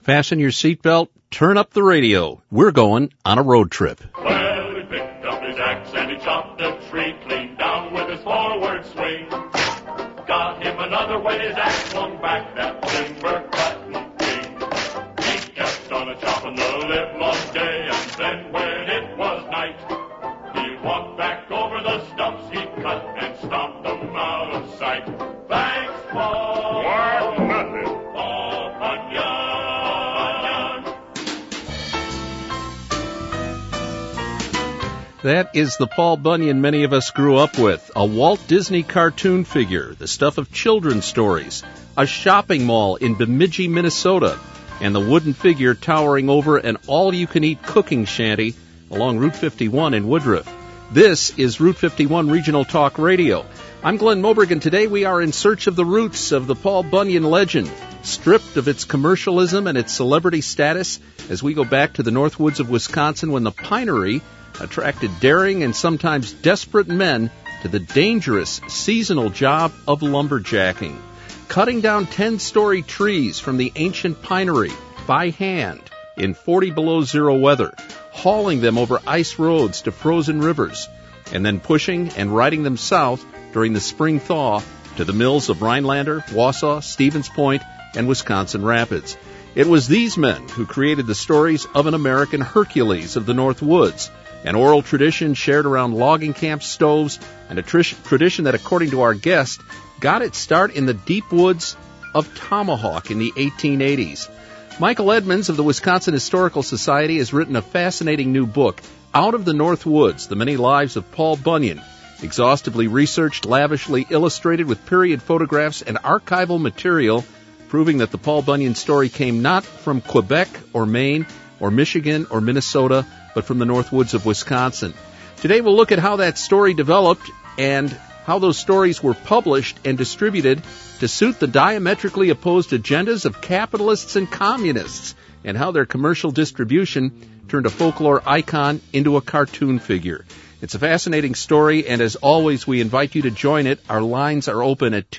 Fasten your seatbelt, turn up the radio. We're going on a road trip. Well, he picked up his axe and he chopped a tree clean down with his forward swing. Got him another when his axe swung back, that timber cutting king. He kept on a-chopping the livelong day, and then when it was night, he walked back over the stumps he cut and stomped them out of sight. Thanks, Paul. Why, nothing. Paul Bunyan. That is the Paul Bunyan many of us grew up with, a Walt Disney cartoon figure, the stuff of children's stories, a shopping mall in Bemidji, Minnesota, and the wooden figure towering over an all-you-can-eat cooking shanty along Route 51 in Woodruff. This is Route 51 Regional Talk Radio. I'm Glenn Moberg, and today we are in search of the roots of the Paul Bunyan legend, stripped of its commercialism and its celebrity status as we go back to the North Woods of Wisconsin when the pinery attracted daring and sometimes desperate men to the dangerous seasonal job of lumberjacking, cutting down 10-story trees from the ancient pinery by hand in 40 below zero weather, hauling them over ice roads to frozen rivers, and then pushing and riding them south during the spring thaw to the mills of Rhinelander, Wausau, Stevens Point, and Wisconsin Rapids. It was these men who created the stories of an American Hercules of the North Woods, an oral tradition shared around logging camp stoves, and a tradition that, according to our guest, got its start in the deep woods of Tomahawk in the 1880s. Michael Edmonds of the Wisconsin Historical Society has written a fascinating new book, Out of the North Woods, The Many Lives of Paul Bunyan, exhaustively researched, lavishly illustrated with period photographs and archival material, proving that the Paul Bunyan story came not from Quebec or Maine or Michigan or Minnesota, but from the North Woods of Wisconsin. Today we'll look at how that story developed and how those stories were published and distributed to suit the diametrically opposed agendas of capitalists and communists, and how their commercial distribution turned a folklore icon into a cartoon figure. It's a fascinating story, and as always, we invite you to join it. Our lines are open at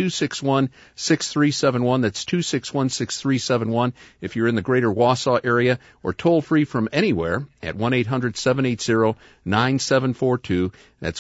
261-6371. That's 261-6371 if you're in the greater Wausau area, or toll-free from anywhere at 1-800-780-9742. That's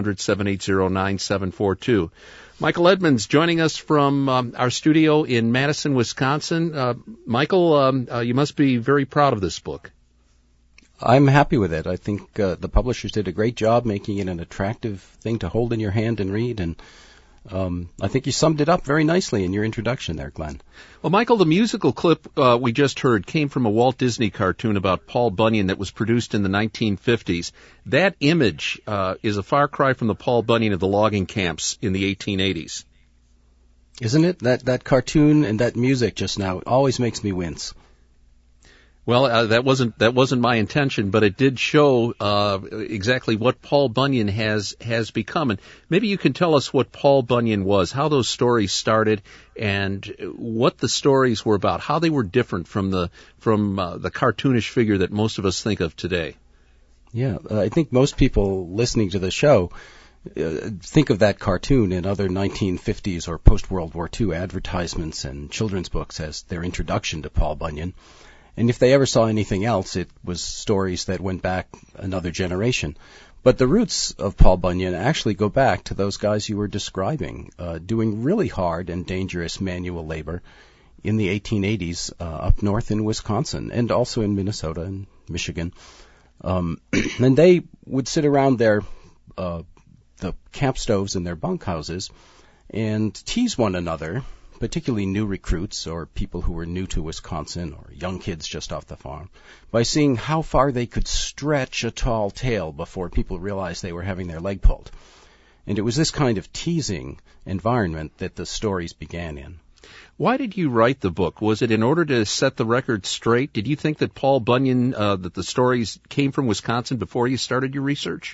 1-800-780-9742. Michael Edmonds joining us from our studio in Madison, Wisconsin. Michael, you must be very proud of this book. I'm happy with it. I think the publishers did a great job making it an attractive thing to hold in your hand and read, and I think you summed it up very nicely in your introduction there, Glenn. Well, Michael, the musical clip we just heard came from a Walt Disney cartoon about Paul Bunyan that was produced in the 1950s. That image is a far cry from the Paul Bunyan of the logging camps in the 1880s. Isn't it? That cartoon and that music just now always makes me wince. Well, that wasn't my intention, but it did show exactly what Paul Bunyan has become. And maybe you can tell us what Paul Bunyan was, how those stories started, and what the stories were about, how they were different from the cartoonish figure that most of us think of today. Yeah, I think most people listening to the show think of that cartoon in other 1950s or post-World War II advertisements and children's books as their introduction to Paul Bunyan. And if they ever saw anything else, it was stories that went back another generation. But the roots of Paul Bunyan actually go back to those guys you were describing, doing really hard and dangerous manual labor in the 1880s up north in Wisconsin and also in Minnesota and Michigan. And they would sit around the camp stoves in their bunkhouses and tease one another, particularly new recruits or people who were new to Wisconsin or young kids just off the farm, by seeing how far they could stretch a tall tale before people realized they were having their leg pulled. And it was this kind of teasing environment that the stories began in. Why did you write the book? Was it in order to set the record straight? Did you think that Paul Bunyan, that the stories came from Wisconsin before you started your research?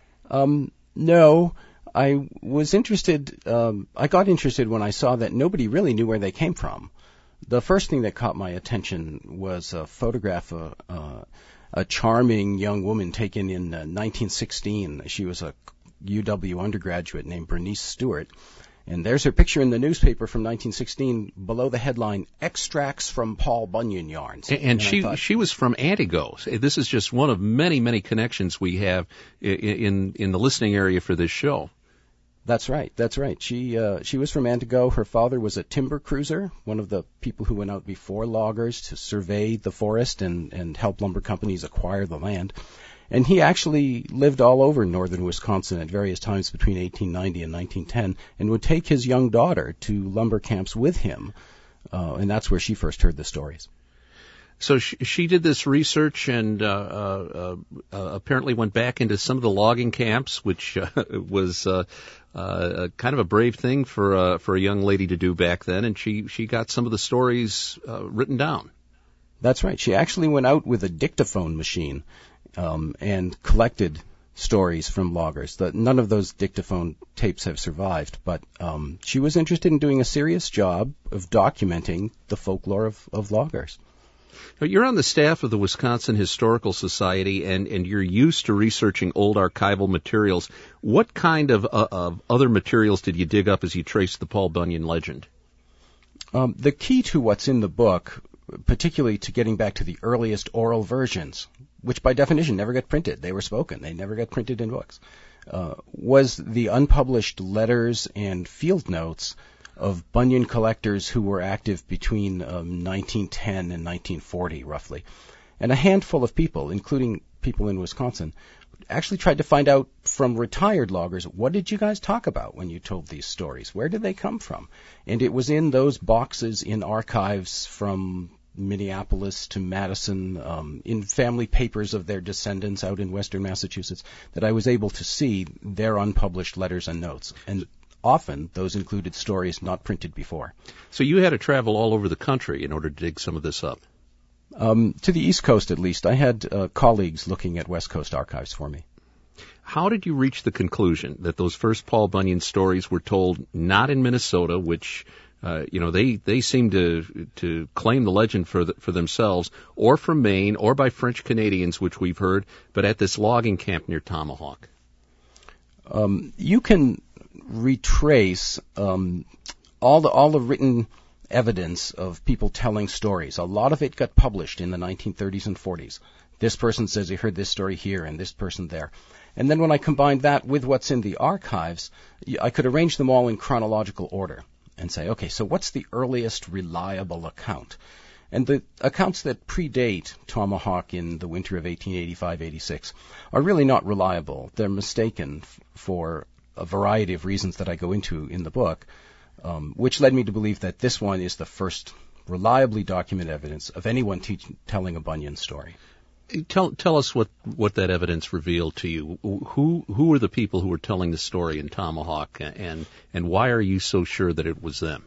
No. I was interested, I got interested when I saw that nobody really knew where they came from. The first thing that caught my attention was a photograph of a charming young woman taken in 1916. She was a UW undergraduate named Bernice Stewart, And there's her picture in the newspaper from 1916 below the headline, Extracts from Paul Bunyan Yarns. And she was from Antigo. This is just one of many, many connections we have in the listening area for this show. That's right. She was from Antigo. Her father was a timber cruiser, one of the people who went out before loggers to survey the forest and help lumber companies acquire the land. And he actually lived all over northern Wisconsin at various times between 1890 and 1910 and would take his young daughter to lumber camps with him. And that's where she first heard the stories. So she did this research and apparently went back into some of the logging camps, which was kind of a brave thing for a young lady to do back then. And she got some of the stories written down. That's right. She actually went out with a dictaphone machine and collected stories from loggers. None of those dictaphone tapes have survived, but she was interested in doing a serious job of documenting the folklore of loggers. You're on the staff of the Wisconsin Historical Society, and you're used to researching old archival materials. What kind of other materials did you dig up as you traced the Paul Bunyan legend? The key to what's in the book, particularly to getting back to the earliest oral versions, which by definition never got printed. They were spoken. They never got printed in books, was the unpublished letters and field notes of Bunyan collectors who were active between 1910 and 1940, roughly. And a handful of people, including people in Wisconsin, actually tried to find out from retired loggers, what did you guys talk about when you told these stories? Where did they come from? And it was in those boxes in archives from Minneapolis to Madison, in family papers of their descendants out in western Massachusetts, that I was able to see their unpublished letters and notes. And often those included stories not printed before. So you had to travel all over the country in order to dig some of this up? To the East Coast, at least. I had colleagues looking at West Coast archives for me. How did you reach the conclusion that those first Paul Bunyan stories were told not in Minnesota, which they seem to claim the legend for themselves, or from Maine, or by French Canadians, which we've heard, but at this logging camp near Tomahawk? You can retrace all the written evidence of people telling stories. A lot of it got published in the 1930s and 40s. This person says he heard this story here, and this person there. And then when I combined that with what's in the archives, I could arrange them all in chronological order and say, okay, so what's the earliest reliable account? And the accounts that predate Tomahawk in the winter of 1885-86 are really not reliable. They're mistaken for a variety of reasons that I go into in the book, which led me to believe that this one is the first reliably documented evidence of anyone telling a Bunyan story. Tell us what that evidence revealed to you. Who were the people who were telling the story in Tomahawk, and why are you so sure that it was them?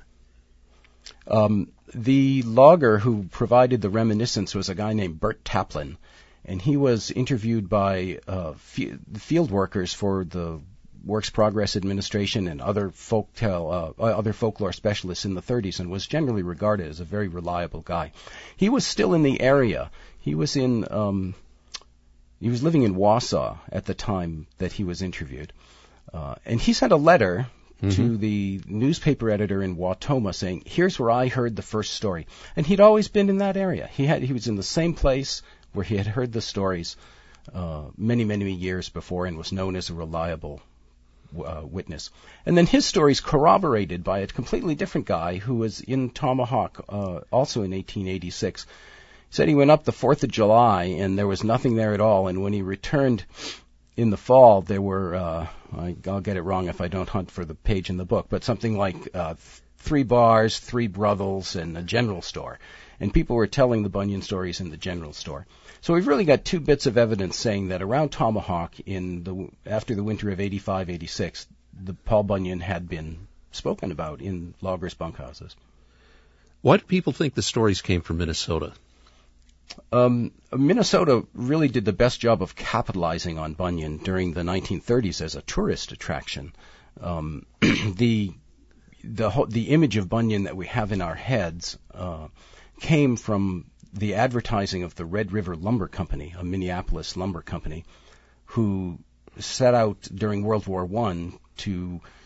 The logger who provided the reminiscence was a guy named Bert Taplin, and he was interviewed by field workers for the Works Progress Administration and other folklore specialists in the 30s, and was generally regarded as a very reliable guy. He was still in the area. He was living in Wausau at the time that he was interviewed, and he sent a letter to the newspaper editor in Wautoma saying, "Here's where I heard the first story." And he'd always been in that area. He was in the same place where he had heard the stories many, many years before, and was known as a reliable witness. And then his story's corroborated by a completely different guy who was in Tomahawk also in 1886. He said he went up the 4th of July and there was nothing there at all, and when he returned in the fall, there were, I'll get it wrong if I don't hunt for the page in the book, but something like 3 bars, 3 brothels, and a general store. And people were telling the Bunyan stories in the general store. So we've really got 2 bits of evidence saying that around Tomahawk, after the winter of 85-86, the Paul Bunyan had been spoken about in loggers' bunkhouses. Why do people think the stories came from Minnesota? Minnesota really did the best job of capitalizing on Bunyan during the 1930s as a tourist attraction. The image of Bunyan that we have in our heads came from the advertising of the Red River Lumber Company, a Minneapolis lumber company, who set out during World War I to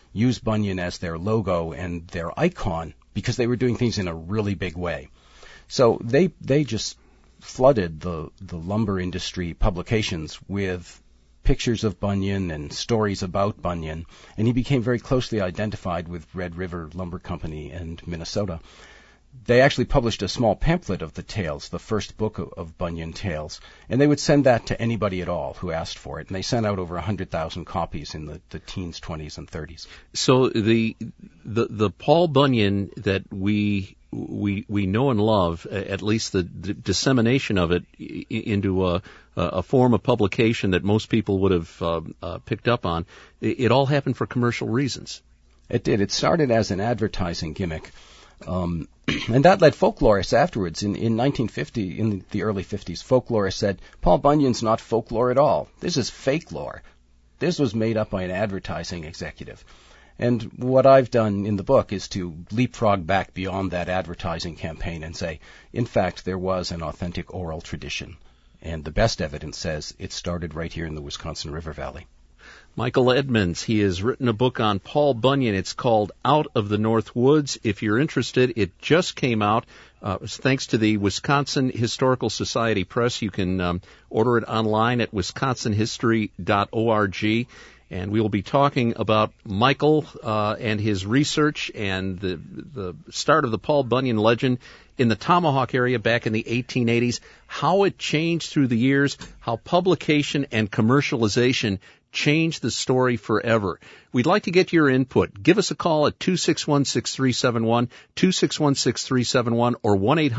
use Bunyan as their logo and their icon because they were doing things in a really big way. So they just flooded the lumber industry publications with pictures of Bunyan and stories about Bunyan, and he became very closely identified with Red River Lumber Company in Minnesota. They actually published a small pamphlet of the tales, the first book of Bunyan tales, and they would send that to anybody at all who asked for it, and they sent out over 100,000 copies in the teens, 20s, and 30s. So the Paul Bunyan that we know and love, at least the dissemination of it into a form of publication that most people would have picked up on, it all happened for commercial reasons. It did. It started as an advertising gimmick. And that led folklorists afterwards. In 1950, in the early 50s, folklorists said, Paul Bunyan's not folklore at all. This is fake lore. This was made up by an advertising executive. And what I've done in the book is to leapfrog back beyond that advertising campaign and say, in fact, there was an authentic oral tradition. And the best evidence says it started right here in the Wisconsin River Valley. Michael Edmonds, he has written a book on Paul Bunyan. It's called Out of the North Woods. If you're interested, it just came out. Thanks to the Wisconsin Historical Society Press. You can order it online at wisconsinhistory.org. And we will be talking about Michael and his research and the start of the Paul Bunyan legend in the Tomahawk area back in the 1880s, how it changed through the years, how publication and commercialization changed the story forever. We'd like to get your input. Give us a call at 261-6371, 261-6371, or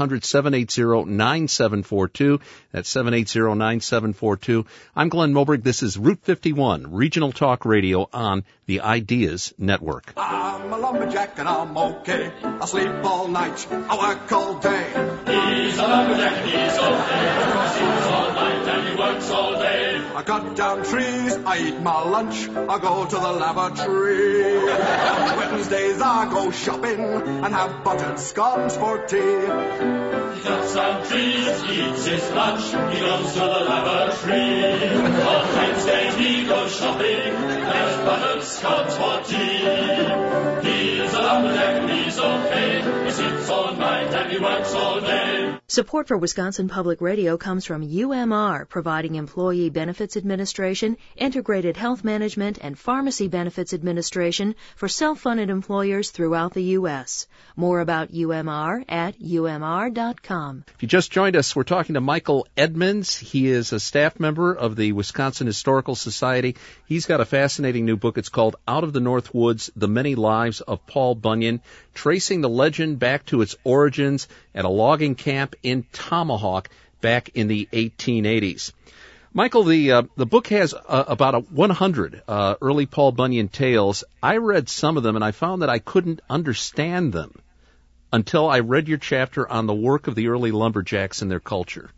1-800-780-9742. That's 780-9742. I'm Glenn Moberg. This is Route 51, Regional Talk Radio on the Ideas Network. I'm a lumberjack and I'm okay. I sleep all night, I work all day. He's a lumberjack and he's okay. He sleeps all night and he works all day. I cut down trees, I eat my lunch, I go to the lavatory. On Wednesdays I go shopping and have buttered scones for tea. He cuts down trees, he eats his lunch, he goes to the lavatory. On Wednesdays he goes shopping and has buttered scones for tea. He's a lumberjack and he's okay. He sleeps all night and he works all day. Support for Wisconsin Public Radio comes from UMR, providing Employee Benefits Administration, Integrated Health Management, and Pharmacy Benefits Administration for self-funded employers throughout the U.S. More about UMR at umr.com. If you just joined us, we're talking to Michael Edmonds. He is a staff member of the Wisconsin Historical Society. He's got a fascinating new book. It's called Out of the North Woods, The Many Lives of Paul Bunyan, tracing the legend back to its origins at a logging camp in Tomahawk back in the 1880s. Michael, the book has about 100 early Paul Bunyan tales. I read some of them, and I found that I couldn't understand them until I read your chapter on the work of the early lumberjacks and their culture.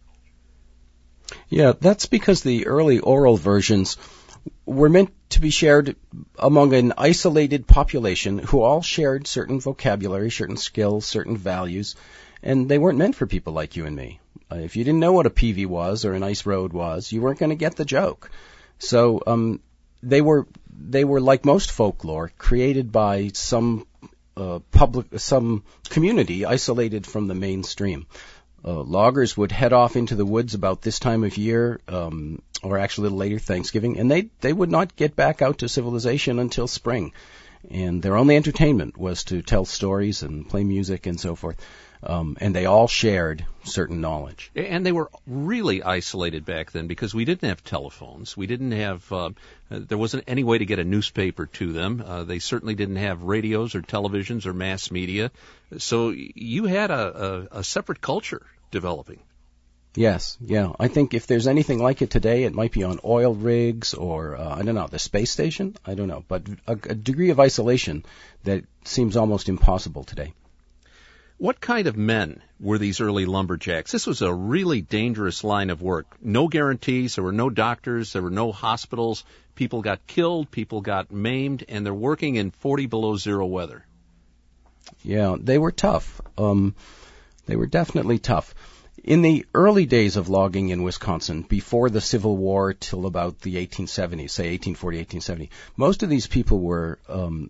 Yeah, that's because the early oral versions were meant to be shared among an isolated population who all shared certain vocabulary, certain skills, certain values, and they weren't meant for people like you and me. If you didn't know what a peavey was or an ice road was, you weren't going to get the joke. So they were like most folklore, created by some community isolated from the mainstream. Loggers would head off into the woods about this time of year, or actually a little later, Thanksgiving, and they would not get back out to civilization until spring. And their only entertainment was to tell stories and play music and so forth. And they all shared certain knowledge. And they were really isolated back then because we didn't have telephones. We didn't have, there wasn't any way to get a newspaper to them. They certainly didn't have radios or televisions or mass media. So you had a separate culture developing. Yes, yeah. I think if there's anything like it today, it might be on oil rigs or, I don't know, the space station? I don't know. But a degree of isolation that seems almost impossible today. What kind of men were these early lumberjacks? This was a really dangerous line of work. No guarantees. There were no doctors. There were no hospitals. People got killed. People got maimed. And they're working in 40 below zero weather. Yeah, they were tough. They were definitely tough. In the early days of logging in Wisconsin, before the Civil War till about the 1870s, say 1840, 1870, most of these people were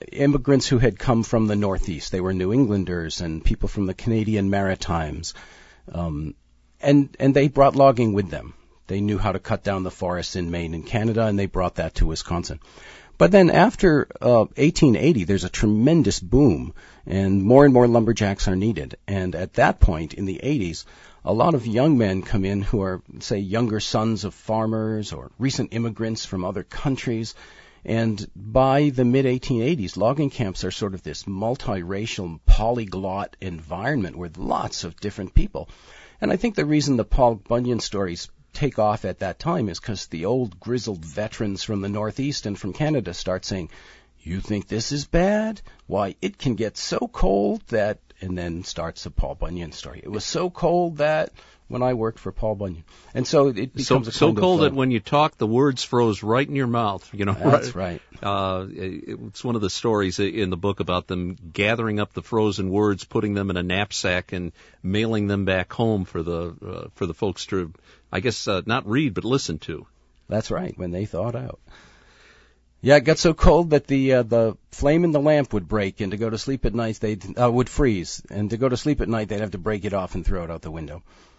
immigrants who had come from the Northeast. They were New Englanders and people from the Canadian Maritimes. And they brought logging with them. They knew how to cut down the forests in Maine and Canada, and they brought that to Wisconsin. But then after 1880, there's a tremendous boom, and more lumberjacks are needed. And at that point, in the 80s, a lot of young men come in who are, say, younger sons of farmers or recent immigrants from other countries. And by the mid-1880s, logging camps are sort of this multiracial, polyglot environment with lots of different people. And I think the reason the Paul Bunyan stories take off at that time is because the old grizzled veterans from the Northeast and from Canada start saying, "You think this is bad? Why, it can get so cold that," and then starts a Paul Bunyan story. It was so cold that when I worked for Paul Bunyan. And so it becomes so cold that when you talk, the words froze right in your mouth. That's right. It's one of the stories in the book about them gathering up the frozen words, putting them in a knapsack, and mailing them back home for the folks to, I guess, not read but listen to. That's right. When they thawed out. Yeah, it got so cold that the flame in the lamp would break, and to go to sleep at night would freeze, and to go to sleep at night they'd have to break it off and throw it out the window.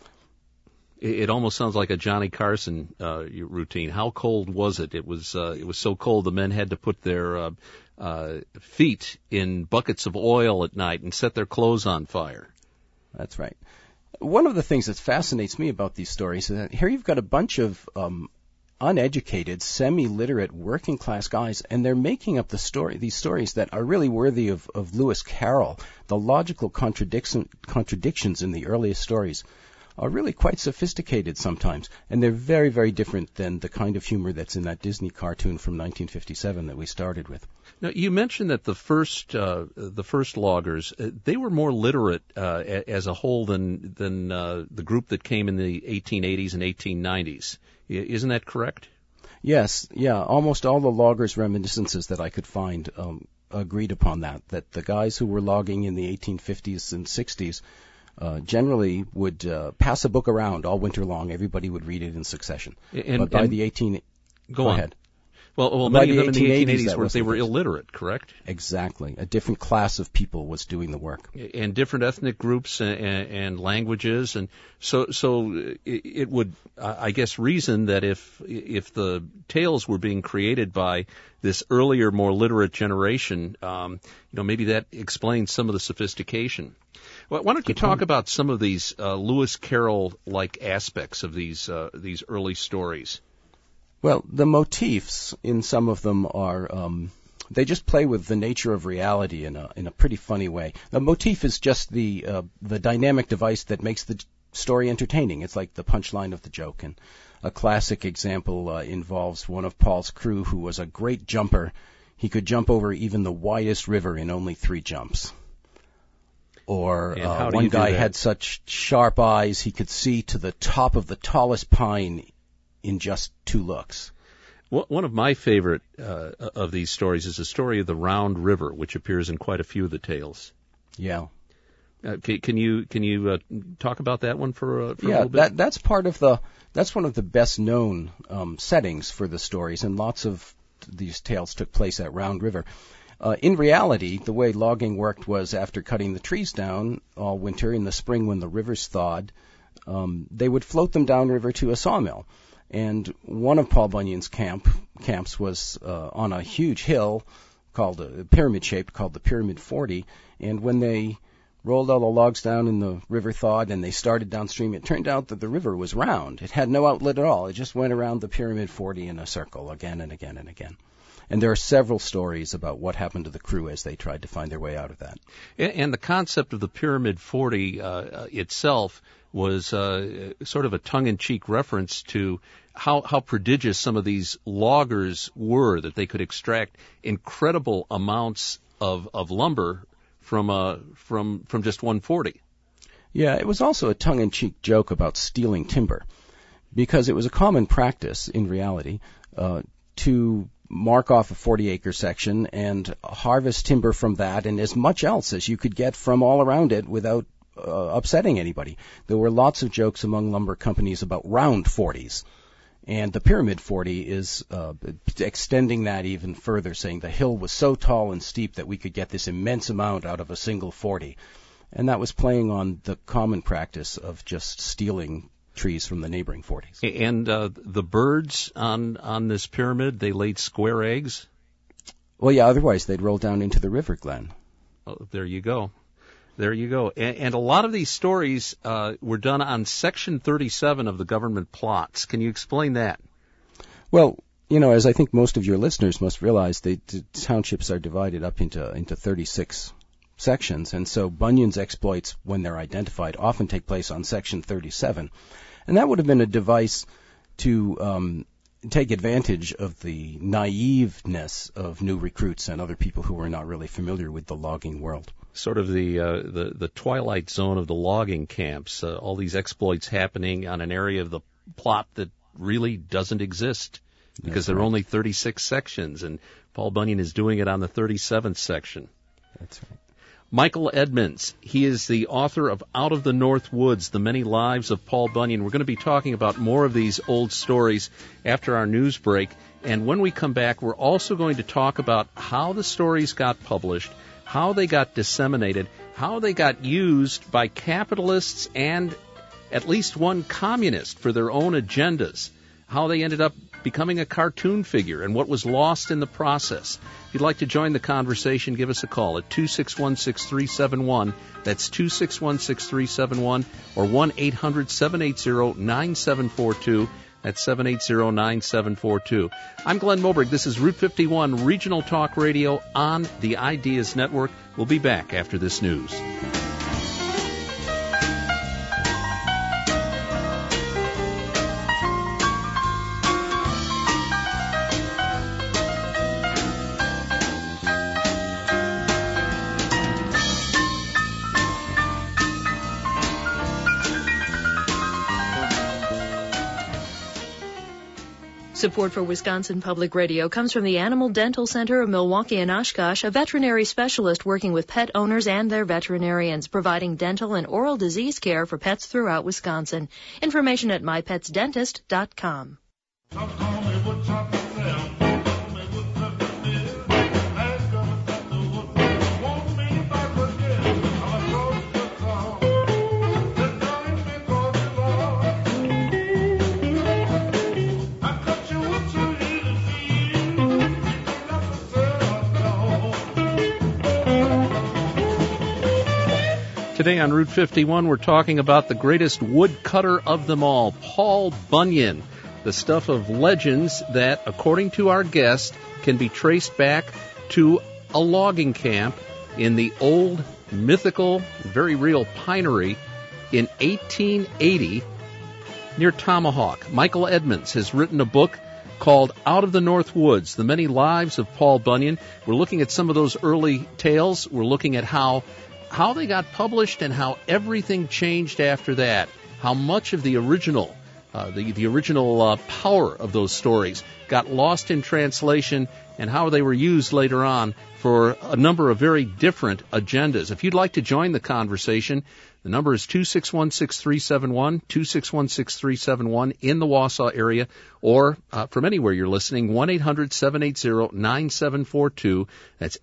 It almost sounds like a Johnny Carson routine. How cold was it? It was so cold the men had to put their feet in buckets of oil at night and set their clothes on fire. That's right. One of the things that fascinates me about these stories is that here you've got a bunch of uneducated, semi-literate, working-class guys, and these stories that are really worthy of Lewis Carroll. The logical contradictions in the earliest stories are really quite sophisticated sometimes, and they're very, very different than the kind of humor that's in that Disney cartoon from 1957 that we started with. Now, you mentioned that the first loggers, they were more literate as a whole than the group that came in the 1880s and 1890s. Isn't that correct? Yes, yeah. Almost all the loggers' reminiscences that I could find agreed upon that the guys who were logging in the 1850s and 60s generally would pass a book around all winter long. Everybody would read it in succession. But by the 18... Go on. Ahead. Well, many of them in the 1880s they were illiterate, correct? Exactly. A different class of people was doing the work. And different ethnic groups and languages. And so it would, I guess, reason that if the tales were being created by this earlier, more literate generation, maybe that explains some of the sophistication. Well, why don't you talk about some of these Lewis Carroll-like aspects of these early stories? Well, the motifs in some of them are they just play with the nature of reality in a pretty funny way. The motif is just the dynamic device that makes the story entertaining. It's like the punchline of the joke. And a classic example involves one of Paul's crew who was a great jumper. He could jump over even the widest river in only 3 jumps. Or one guy had such sharp eyes he could see to the top of the tallest pine in just 2 looks. One of my favorite of these stories is the story of the Round River, which appears in quite a few of the tales. Yeah. Can you talk about that one for a little bit? That's one of the best known settings for the stories, and lots of these tales took place at Round River. In reality, the way logging worked was after cutting the trees down all winter, in the spring when the rivers thawed, they would float them downriver to a sawmill. And one of Paul Bunyan's camps was on a huge hill called pyramid-shaped, called the Pyramid 40. And when they rolled all the logs down and the river thawed and they started downstream, it turned out that the river was round. It had no outlet at all. It just went around the Pyramid 40 in a circle again and again and again. And there are several stories about what happened to the crew as they tried to find their way out of that. And the concept of the Pyramid 40 itself was sort of a tongue-in-cheek reference to how prodigious some of these loggers were, that they could extract incredible amounts of lumber from just 140. Yeah, it was also a tongue-in-cheek joke about stealing timber, because it was a common practice in reality to mark off a 40-acre section and harvest timber from that and as much else as you could get from all around it without upsetting anybody. There were lots of jokes among lumber companies about round 40s, And the Pyramid 40 is extending that even further, saying the hill was so tall and steep that we could get this immense amount out of a single 40. And that was playing on the common practice of just stealing trees from the neighboring 40s. And the birds on this pyramid, they laid square eggs? Well, yeah, otherwise they'd roll down into the river, Glenn. Oh, there you go. There you go. And a lot of these stories were done on Section 37 of the government plots. Can you explain that? Well, you know, as I think most of your listeners must realize, the townships are divided up into 36 sections, and so Bunyan's exploits, when they're identified, often take place on Section 37. And that would have been a device to take advantage of the naiveness of new recruits and other people who were not really familiar with the logging world. Sort of the twilight zone of the logging camps, all these exploits happening on an area of the plot that really doesn't exist because there are only 36 sections, and Paul Bunyan is doing it on the 37th section. That's right. Michael Edmonds, he is the author of Out of the North Woods, The Many Lives of Paul Bunyan. We're going to be talking about more of these old stories after our news break, and when we come back, we're also going to talk about how the stories got published, how they got disseminated, how they got used by capitalists and at least one communist for their own agendas, how they ended up becoming a cartoon figure and what was lost in the process. If you'd like to join the conversation, give us a call at 261-6371. That's 261-6371 or 1-800-780-9742. That's 780-9742. I'm Glenn Moberg. This is Route 51 Regional Talk Radio on the Ideas Network. We'll be back after this news. Support for Wisconsin Public Radio comes from the Animal Dental Center of Milwaukee and Oshkosh, a veterinary specialist working with pet owners and their veterinarians, providing dental and oral disease care for pets throughout Wisconsin. Information at mypetsdentist.com. Today on Route 51, we're talking about the greatest woodcutter of them all, Paul Bunyan, the stuff of legends that, according to our guest, can be traced back to a logging camp in the old, mythical, very real pinery in 1880 near Tomahawk. Michael Edmonds has written a book called Out of the North Woods, The Many Lives of Paul Bunyan. We're looking at some of those early tales. We're looking at how they got published and how everything changed after that, how much of the original power of those stories got lost in translation, and how they were used later on for a number of very different agendas. If you'd like to join the conversation, the number is 261-6371, 261-6371 in the Wausau area, or from anywhere you're listening, 1-800-780-9742. That's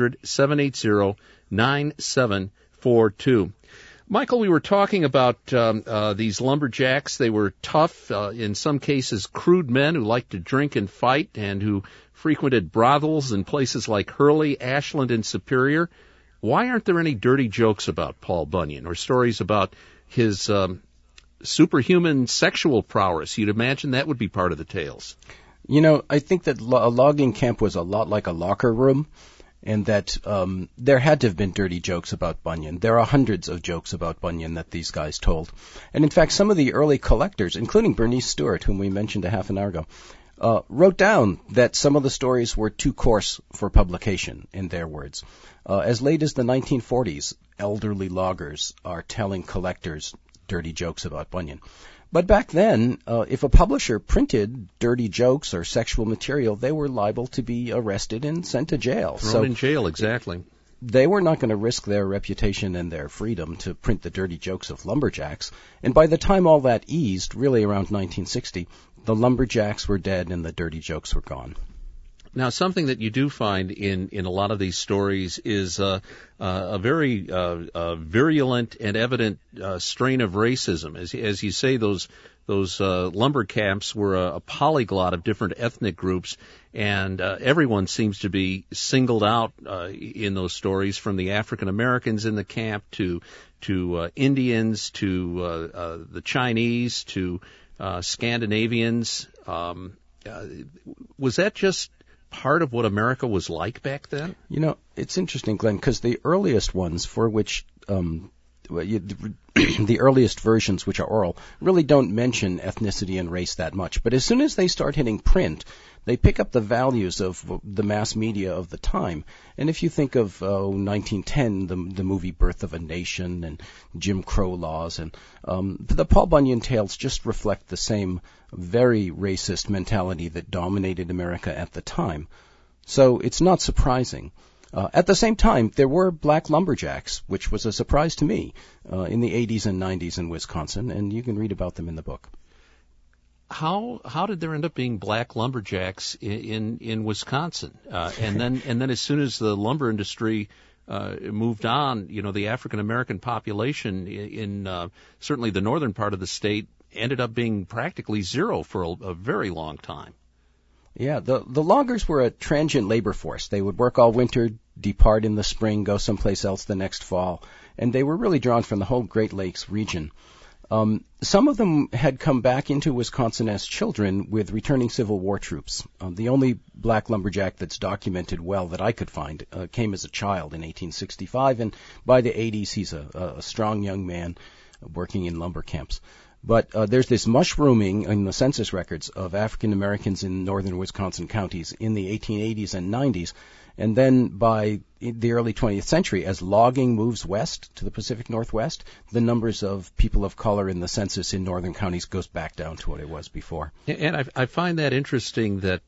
800-780-9742. Michael, we were talking about these lumberjacks. They were tough, in some cases crude men who liked to drink and fight and who frequented brothels in places like Hurley, Ashland, and Superior. Why aren't there any dirty jokes about Paul Bunyan or stories about his superhuman sexual prowess? You'd imagine that would be part of the tales. You know, I think that a logging camp was a lot like a locker room, and that there had to have been dirty jokes about Bunyan. There are hundreds of jokes about Bunyan that these guys told. And in fact, some of the early collectors, including Bernice Stewart, whom we mentioned a half an hour ago, wrote down that some of the stories were too coarse for publication, in their words. As late as the 1940s, elderly loggers are telling collectors dirty jokes about Bunyan. But back then, if a publisher printed dirty jokes or sexual material, they were liable to be arrested and sent to jail. Thrown in jail, exactly. They were not going to risk their reputation and their freedom to print the dirty jokes of lumberjacks. And by the time all that eased, really around 1960, the lumberjacks were dead and the dirty jokes were gone. Now, something that you do find in a lot of these stories is a very virulent and evident strain of racism. As you say, those lumber camps were a polyglot of different ethnic groups, and everyone seems to be singled out in those stories, from the African Americans in the camp to Indians to the Chinese to Scandinavians. Was that just part of what America was like back then? You know, it's interesting, Glenn, because the earliest ones for which the earliest versions, which are oral, really don't mention ethnicity and race that much. But as soon as they start hitting print, they pick up the values of the mass media of the time. And if you think of 1910, the movie Birth of a Nation and Jim Crow laws, and the Paul Bunyan tales just reflect the same very racist mentality that dominated America at the time. So it's not surprising. At the same time, there were black lumberjacks, which was a surprise to me, in the 80s and 90s in Wisconsin, and you can read about them in the book. How did there end up being black lumberjacks in Wisconsin? And then as soon as the lumber industry moved on, you know, the African American population in certainly the northern part of the state ended up being practically zero for a very long time. Yeah, the loggers were a transient labor force. They would work all winter, depart in the spring, go someplace else the next fall, and they were really drawn from the whole Great Lakes region. Some of them had come back into Wisconsin as children with returning Civil War troops. The only black lumberjack that's documented well that I could find came as a child in 1865, and by the 80s he's a strong young man working in lumber camps. But there's this mushrooming in the census records of African Americans in northern Wisconsin counties in the 1880s and 90s. And then by the early 20th century, as logging moves west to the Pacific Northwest, the numbers of people of color in the census in northern counties goes back down to what it was before. And I find that interesting that,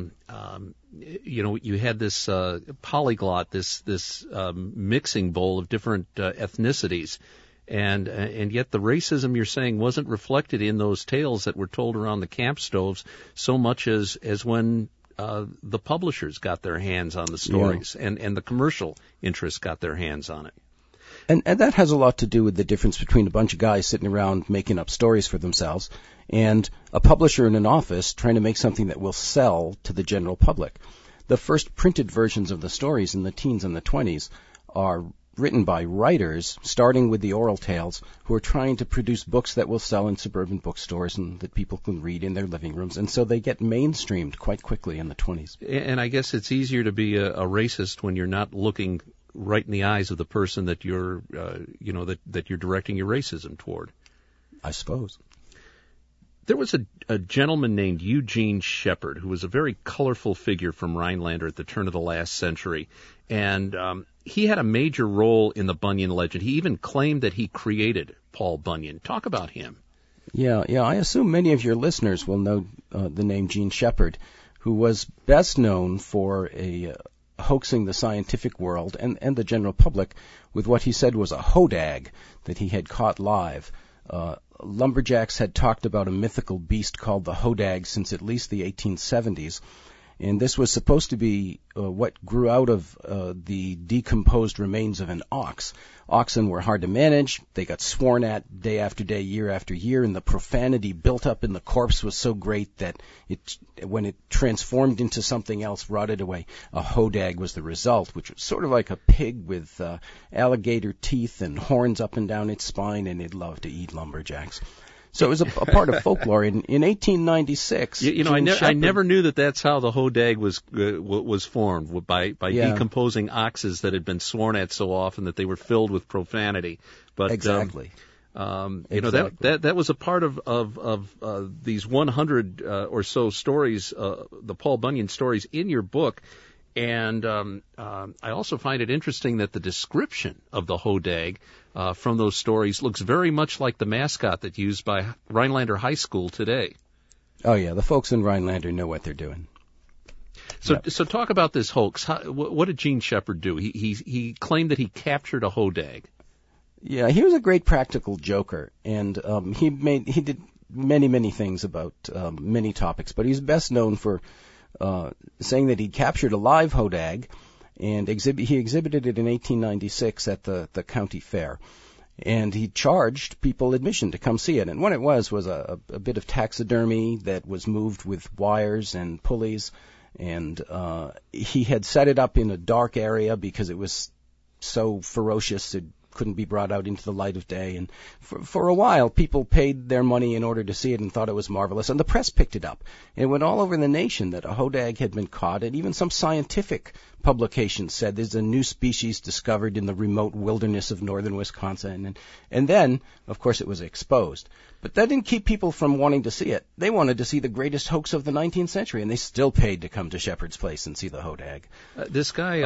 you know, you had this polyglot, this mixing bowl of different ethnicities. And yet the racism you're saying wasn't reflected in those tales that were told around the camp stoves so much as when the publishers got their hands on the stories, yeah, and the commercial interests got their hands on it. And that has a lot to do with the difference between a bunch of guys sitting around making up stories for themselves and a publisher in an office trying to make something that will sell to the general public. The first printed versions of the stories in the teens and the 20s are written by writers, starting with the oral tales, who are trying to produce books that will sell in suburban bookstores and that people can read in their living rooms. And so they get mainstreamed quite quickly in the 20s. And I guess it's easier to be a racist when you're not looking right in the eyes of the person that you're, that you're directing your racism toward. I suppose. There was a gentleman named Eugene Shepard who was a very colorful figure from Rhinelander at the turn of the last century. And he had a major role in the Bunyan legend. He even claimed that he created Paul Bunyan. Talk about him. Yeah. I assume many of your listeners will know the name Gene Shepard, who was best known for hoaxing the scientific world and the general public with what he said was a hodag that he had caught live. Lumberjacks had talked about a mythical beast called the hodag since at least the 1870s. And this was supposed to be what grew out of the decomposed remains of an ox. Oxen were hard to manage. They got sworn at day after day, year after year, and the profanity built up in the corpse was so great that when it transformed into something else, rotted away. A hodag was the result, which was sort of like a pig with alligator teeth and horns up and down its spine, and it loved to eat lumberjacks. So it was a part of folklore. In 1896, I never knew that that's how the hodag was formed, by decomposing oxes that had been sworn at so often that they were filled with profanity. But exactly. That was a part of these 100 or so stories, the Paul Bunyan stories in your book. And I also find it interesting that the description of the hodag from those stories looks very much like the mascot that's used by Rhinelander High School today. Oh, yeah, the folks in Rhinelander know what they're doing. So talk about this hoax. What did Gene Shepard do? He claimed that he captured a hodag. Yeah, he was a great practical joker, and he did many, many things about many topics, but he's best known for saying that he captured a live hodag, and he exhibited it in 1896 at the county fair. And he charged people admission to come see it. And what it was a bit of taxidermy that was moved with wires and pulleys. And he had set it up in a dark area because it was so ferocious it couldn't be brought out into the light of day. And for a while, people paid their money in order to see it and thought it was marvelous. And the press picked it up. It went all over the nation that a hodag had been caught, and even some scientific publications said there's a new species discovered in the remote wilderness of northern Wisconsin. And then, of course, it was exposed. But that didn't keep people from wanting to see it. They wanted to see the greatest hoax of the 19th century, and they still paid to come to Shepherd's Place and see the hodag. This guy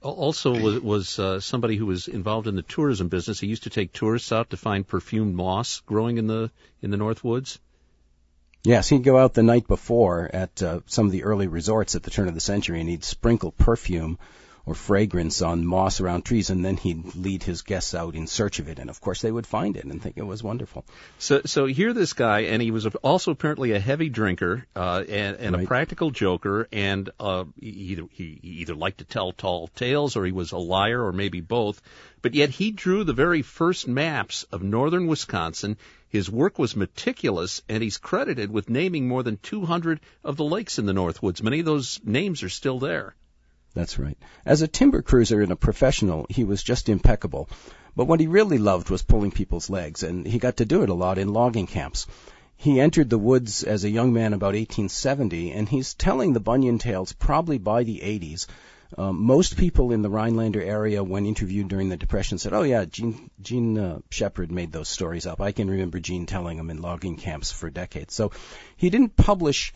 also was somebody who was involved in the tourism business. He used to take tourists out to find perfumed moss growing in the North Woods. Yes, he'd go out the night before at some of the early resorts at the turn of the century, and he'd sprinkle perfume or fragrance on moss around trees, and then he'd lead his guests out in search of it. And, of course, they would find it and think it was wonderful. So here this guy, and he was also apparently a heavy drinker and right. A practical joker, and he either liked to tell tall tales or he was a liar or maybe both. But yet he drew the very first maps of northern Wisconsin. His work was meticulous, and he's credited with naming more than 200 of the lakes in the North Woods. Many of those names are still there. That's right. As a timber cruiser and a professional, he was just impeccable. But what he really loved was pulling people's legs, and he got to do it a lot in logging camps. He entered the woods as a young man about 1870, and he's telling the Bunyan tales probably by the 80s. Most people in the Rhinelander area, when interviewed during the Depression, said, oh, yeah, Gene Shepherd made those stories up. I can remember Gene telling them in logging camps for decades. So he didn't publish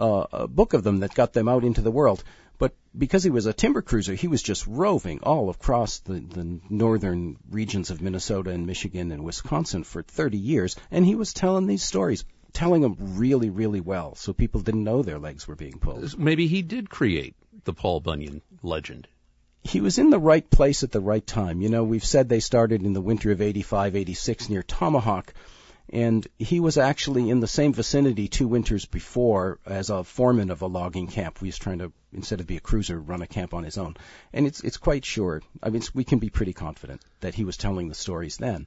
a book of them that got them out into the world. But because he was a timber cruiser, he was just roving all across the northern regions of Minnesota and Michigan and Wisconsin for 30 years, and he was telling these stories, telling them really, really well, so people didn't know their legs were being pulled. Maybe he did create the Paul Bunyan legend. He was in the right place at the right time. You know, we've said they started in the winter of 85-86 near Tomahawk, and he was actually in the same vicinity 2 winters before as a foreman of a logging camp. He was trying to, instead of be a cruiser, run a camp on his own. And it's quite sure, I mean, we can be pretty confident that he was telling the stories then.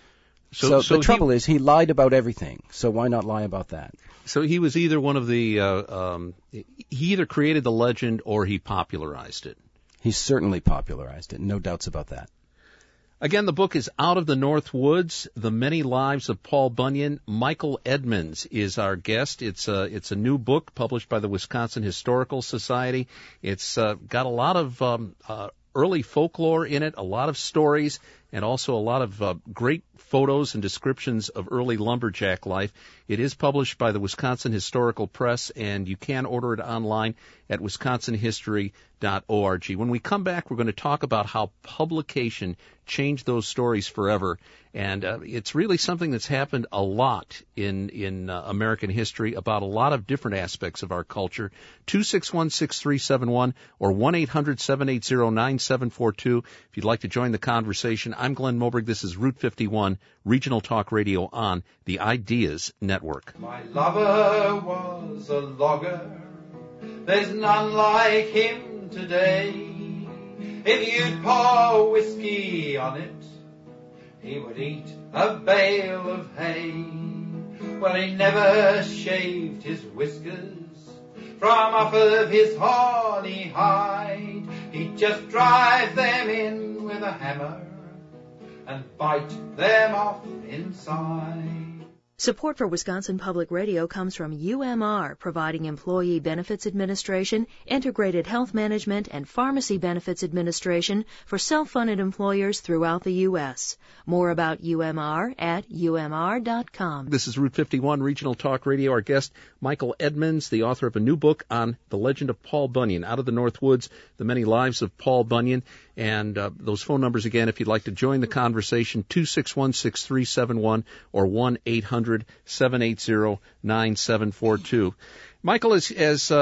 So the trouble is, he lied about everything, so why not lie about that? So he was either one of the, he either created the legend or he popularized it. He certainly popularized it, no doubts about that. Again, the book is Out of the North Woods, The Many Lives of Paul Bunyan. Michael Edmonds is our guest. It's a new book published by the Wisconsin Historical Society. It's got a lot of early folklore in it, a lot of stories, and also a lot of great photos and descriptions of early lumberjack life. It is published by the Wisconsin Historical Press, and you can order it online at wisconsinhistory.org. When we come back, we're going to talk about how publication changed those stories forever. And it's really something that's happened a lot in American history about a lot of different aspects of our culture. 261-6371 or 1-800-780-9742. If you'd like to join the conversation, I'm Glenn Moberg. This is Route 51, Regional Talk Radio on the Ideas Network. My lover was a logger. There's none like him today. If you'd pour whiskey on it, he would eat a bale of hay. Well, he never shaved his whiskers from off of his horny hide. He'd just drive them in with a hammer and bite them off inside. Support for Wisconsin Public Radio comes from UMR, providing Employee Benefits Administration, Integrated Health Management, and Pharmacy Benefits Administration for self-funded employers throughout the U.S. More about UMR at umr.com. This is Route 51 Regional Talk Radio. Our guest, Michael Edmonds, the author of a new book on the legend of Paul Bunyan, Out of the North Woods, The Many Lives of Paul Bunyan. And those phone numbers again, if you'd like to join the conversation, 261-6371 or 1-800-780-9742. Michael, as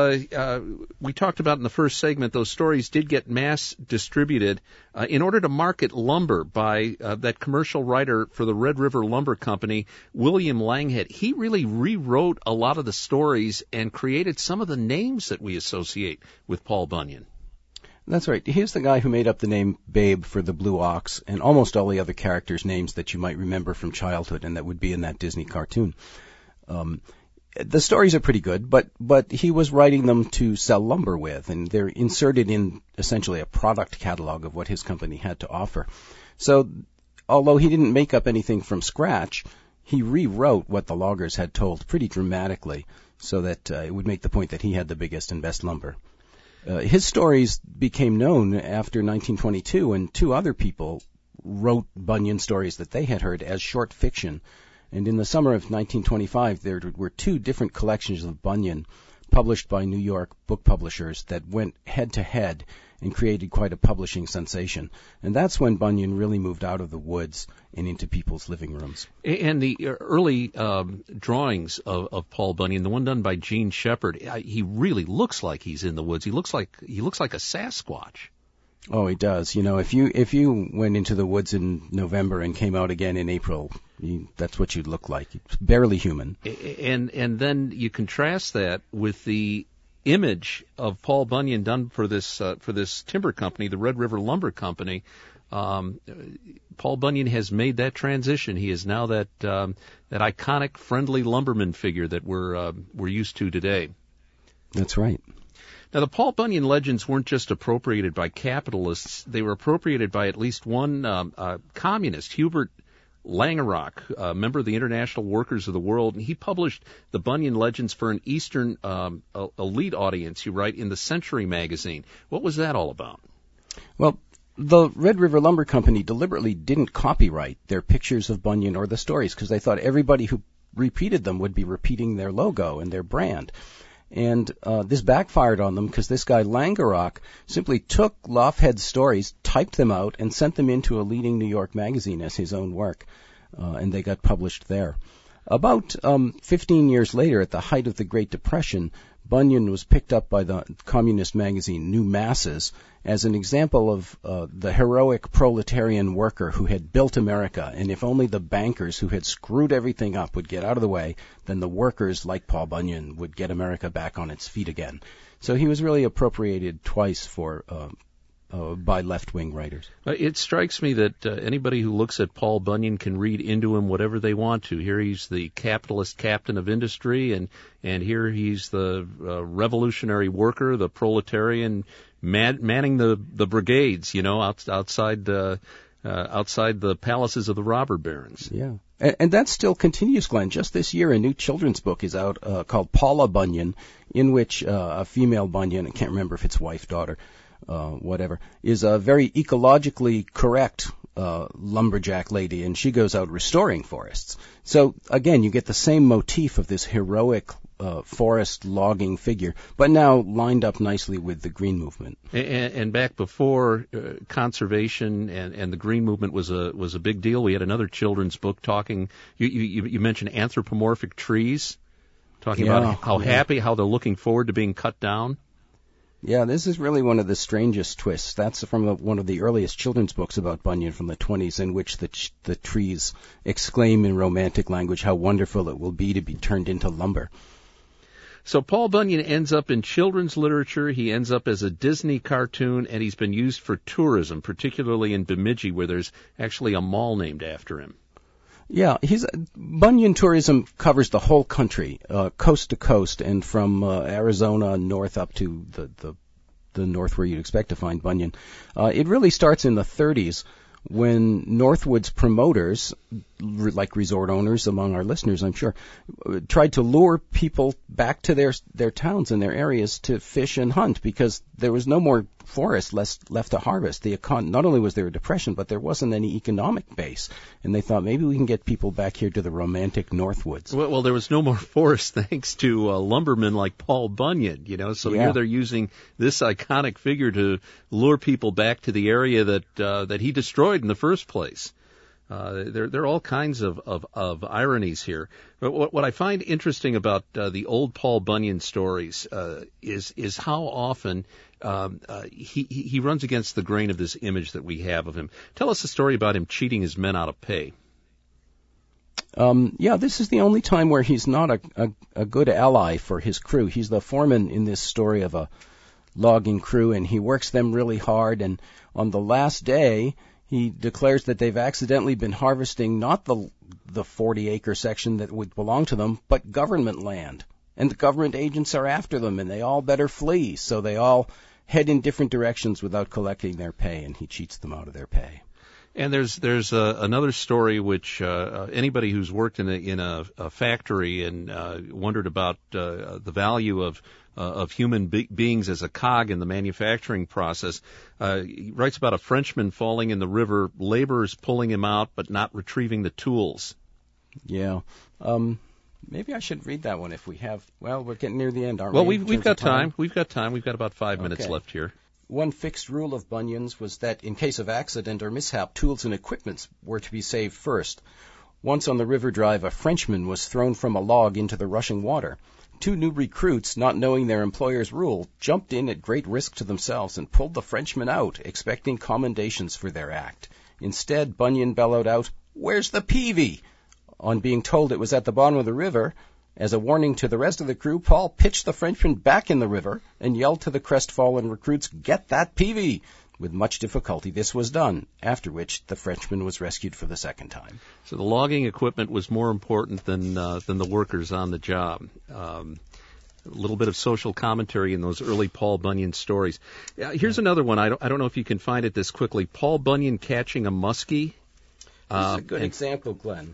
we talked about in the first segment, those stories did get mass distributed in order to market lumber by that commercial writer for the Red River Lumber Company, William Langhead. He really rewrote a lot of the stories and created some of the names that we associate with Paul Bunyan. That's right. He's the guy who made up the name Babe for the Blue Ox and almost all the other characters' names that you might remember from childhood and that would be in that Disney cartoon. The stories are pretty good, but he was writing them to sell lumber with, and they're inserted in essentially a product catalog of what his company had to offer. So, although he didn't make up anything from scratch, he rewrote what the loggers had told pretty dramatically so that it would make the point that he had the biggest and best lumber. His stories became known after 1922 when two other people wrote Bunyan stories that they had heard as short fiction. And in the summer of 1925, there were two different collections of Bunyan published by New York book publishers that went head-to-head and created quite a publishing sensation. And that's when Bunyan really moved out of the woods and into people's living rooms. And the early drawings of Paul Bunyan, the one done by Gene Shepard, he really looks like he's in the woods. He looks like a Sasquatch. Oh, he does. You know, if you went into the woods in November and came out again in April, that's what you'd look like. It's barely human. And then you contrast that with the image of Paul Bunyan done for this timber company, the Red River Lumber Company. Paul Bunyan has made that transition. He is now that iconic, friendly lumberman figure that we're used to today. That's right. Now, the Paul Bunyan legends weren't just appropriated by capitalists. They were appropriated by at least one communist, Hubert Langerock, a member of the International Workers of the World. And he published the Bunyan legends for an Eastern elite audience, you write, in the Century magazine. What was that all about? Well, the Red River Lumber Company deliberately didn't copyright their pictures of Bunyan or the stories because they thought everybody who repeated them would be repeating their logo and their brand. And this backfired on them because this guy Langerock simply took Lofhead's stories, typed them out, and sent them into a leading New York magazine as his own work, and they got published there. About 15 years later, at the height of the Great Depression, Bunyan was picked up by the communist magazine New Masses as an example of the heroic proletarian worker who had built America, and if only the bankers who had screwed everything up would get out of the way, then the workers, like Paul Bunyan, would get America back on its feet again. So he was really appropriated twice by left-wing writers. It strikes me that anybody who looks at Paul Bunyan can read into him whatever they want to. Here he's the capitalist captain of industry, and here he's the revolutionary worker, the proletarian manning the brigades, you know, outside the palaces of the robber barons. Yeah. And that still continues, Glenn. Just this year, a new children's book is out called Paula Bunyan, in which a female Bunyan, I can't remember if it's wife, daughter, whatever, is a very ecologically correct lumberjack lady, and she goes out restoring forests. So, again, you get the same motif of this heroic forest logging figure, but now lined up nicely with the green movement. And back before conservation and the green movement was a big deal, we had another children's book talking. You mentioned anthropomorphic trees, talking about how they're looking forward to being cut down. Yeah, this is really one of the strangest twists. That's from one of the earliest children's books about Bunyan from the 1920s, in which the trees exclaim in romantic language how wonderful it will be to be turned into lumber. So Paul Bunyan ends up in children's literature, he ends up as a Disney cartoon, and he's been used for tourism, particularly in Bemidji, where there's actually a mall named after him. Yeah, Bunyan tourism covers the whole country, coast to coast, and from Arizona north up to the north where you'd expect to find Bunyan. It really starts in the 30s when Northwood's promoters like resort owners among our listeners, I'm sure, tried to lure people back to their towns and their areas to fish and hunt because there was no more forest left to harvest. Not only was there a depression, but there wasn't any economic base. And they thought maybe we can get people back here to the romantic Northwoods. Well, there was no more forest thanks to lumbermen like Paul Bunyan, So here they're using this iconic figure to lure people back to the area that he destroyed in the first place. There are all kinds of ironies here. But what I find interesting about the old Paul Bunyan stories is how often he runs against the grain of this image that we have of him. Tell us a story about him cheating his men out of pay. This is the only time where he's not a good ally for his crew. He's the foreman in this story of a logging crew, and he works them really hard. And on the last day, he declares that they've accidentally been harvesting not the 40-acre section that would belong to them, but government land. And the government agents are after them, and they all better flee. So they all head in different directions without collecting their pay, and he cheats them out of their pay. And there's another story which anybody who's worked in a factory and wondered about the value of human beings as a cog in the manufacturing process. He writes about a Frenchman falling in the river, laborers pulling him out but not retrieving the tools. Yeah. Maybe I should read that one if we have. Well, we're getting near the end, aren't we? Well, we've got time. We've got time. We've got about 5 minutes left here. One fixed rule of Bunyan's was that in case of accident or mishap, tools and equipment were to be saved first. Once on the river drive, a Frenchman was thrown from a log into the rushing water. 2 new recruits, not knowing their employer's rule, jumped in at great risk to themselves and pulled the Frenchman out, expecting commendations for their act. Instead, Bunyan bellowed out, "Where's the peavy?" On being told it was at the bottom of the river, as a warning to the rest of the crew, Paul pitched the Frenchman back in the river and yelled to the crestfallen recruits, "Get that peavy!" With much difficulty, this was done, after which the Frenchman was rescued for the second time. So the logging equipment was more important than the workers on the job. A little bit of social commentary in those early Paul Bunyan stories. Here's another one. I don't know if you can find it this quickly. Paul Bunyan catching a muskie. This is a good example, Glenn,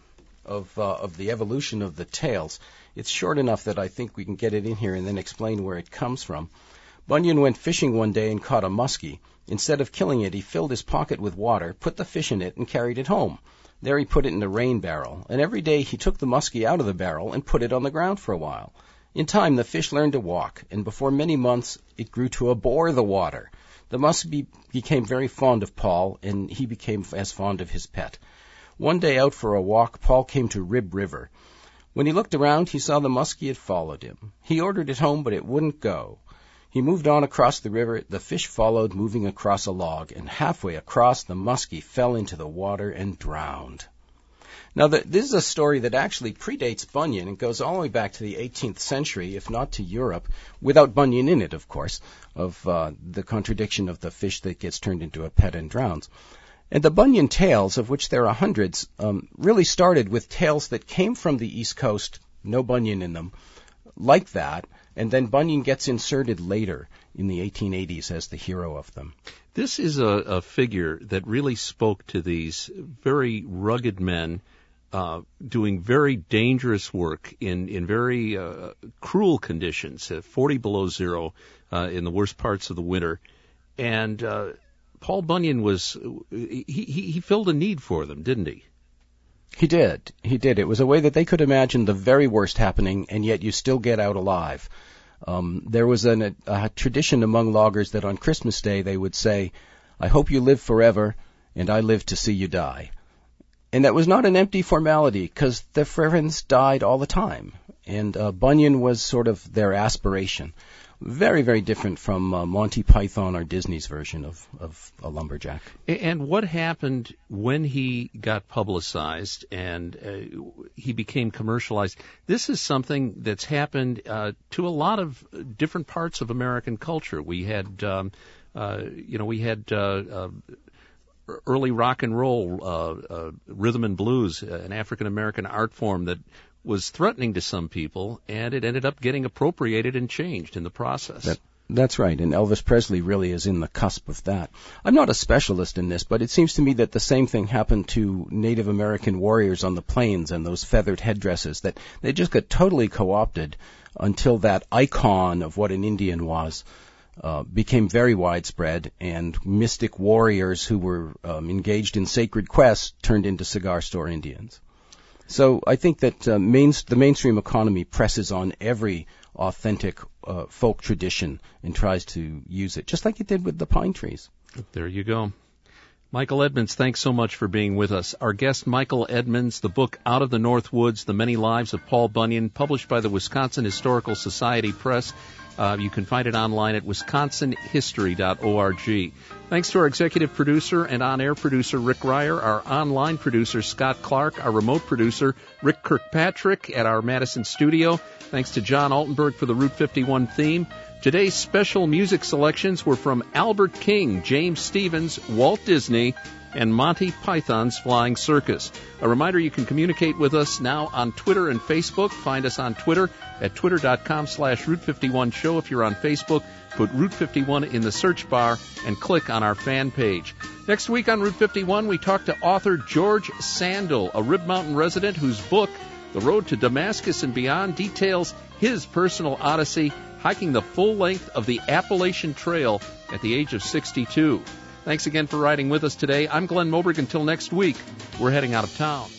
of the evolution of the tales. It's short enough that I think we can get it in here and then explain where it comes from. Bunyan went fishing one day and caught a muskie. Instead of killing it, he filled his pocket with water, put the fish in it, and carried it home. There he put it in a rain barrel, and every day he took the muskie out of the barrel and put it on the ground for a while. In time, the fish learned to walk, and before many months, it grew to abhor the water. The muskie became very fond of Paul, and he became as fond of his pet. One day out for a walk, Paul came to Rib River. When he looked around, he saw the muskie had followed him. He ordered it home, but it wouldn't go. He moved on across the river. The fish followed, moving across a log, and halfway across, the muskie fell into the water and drowned. Now, this is a story that actually predates Bunyan and goes all the way back to the 18th century, if not to Europe, without Bunyan in it, of course, of the contradiction of the fish that gets turned into a pet and drowns. And the Bunyan tales, of which there are hundreds, really started with tales that came from the East Coast, no Bunyan in them, like that, and then Bunyan gets inserted later in the 1880s as the hero of them. This is a figure that really spoke to these very rugged men doing very dangerous work in very cruel conditions, 40 below zero in the worst parts of the winter. And Paul Bunyan he filled a need for them, didn't he? He did. It was a way that they could imagine the very worst happening, and yet you still get out alive. There was a tradition among loggers that on Christmas Day they would say, "I hope you live forever, and I live to see you die." And that was not an empty formality, because their friends died all the time. And Bunyan was sort of their aspiration. Very, very different from Monty Python or Disney's version of a lumberjack. And what happened when he got publicized and he became commercialized? This is something that's happened to a lot of different parts of American culture. We had, early rock and roll, rhythm and blues, an African American art form that was threatening to some people, and it ended up getting appropriated and changed in the process. That's right, and Elvis Presley really is in the cusp of that. I'm not a specialist in this, but it seems to me that the same thing happened to Native American warriors on the plains and those feathered headdresses, that they just got totally co-opted until that icon of what an Indian was became very widespread, and mystic warriors who were engaged in sacred quests turned into cigar store Indians. So I think that the mainstream economy presses on every authentic folk tradition and tries to use it, just like it did with the pine trees. There you go. Michael Edmonds, thanks so much for being with us. Our guest, Michael Edmonds, the book Out of the North Woods, The Many Lives of Paul Bunyan, published by the Wisconsin Historical Society Press. You can find it online at wisconsinhistory.org. Thanks to our executive producer and on-air producer, Rick Ryer, our online producer, Scott Clark, our remote producer, Rick Kirkpatrick, at our Madison studio. Thanks to John Altenberg for the Route 51 theme. Today's special music selections were from Albert King, James Stevens, Walt Disney, and Monty Python's Flying Circus. A reminder, you can communicate with us now on Twitter and Facebook. Find us on Twitter at twitter.com/Route51Show. If you're on Facebook, put Route 51 in the search bar and click on our fan page. Next week on Route 51, we talk to author George Sandel, a Rib Mountain resident whose book, The Road to Damascus and Beyond, details his personal odyssey, hiking the full length of the Appalachian Trail at the age of 62. Thanks again for riding with us today. I'm Glenn Moberg. Until next week, we're heading out of town.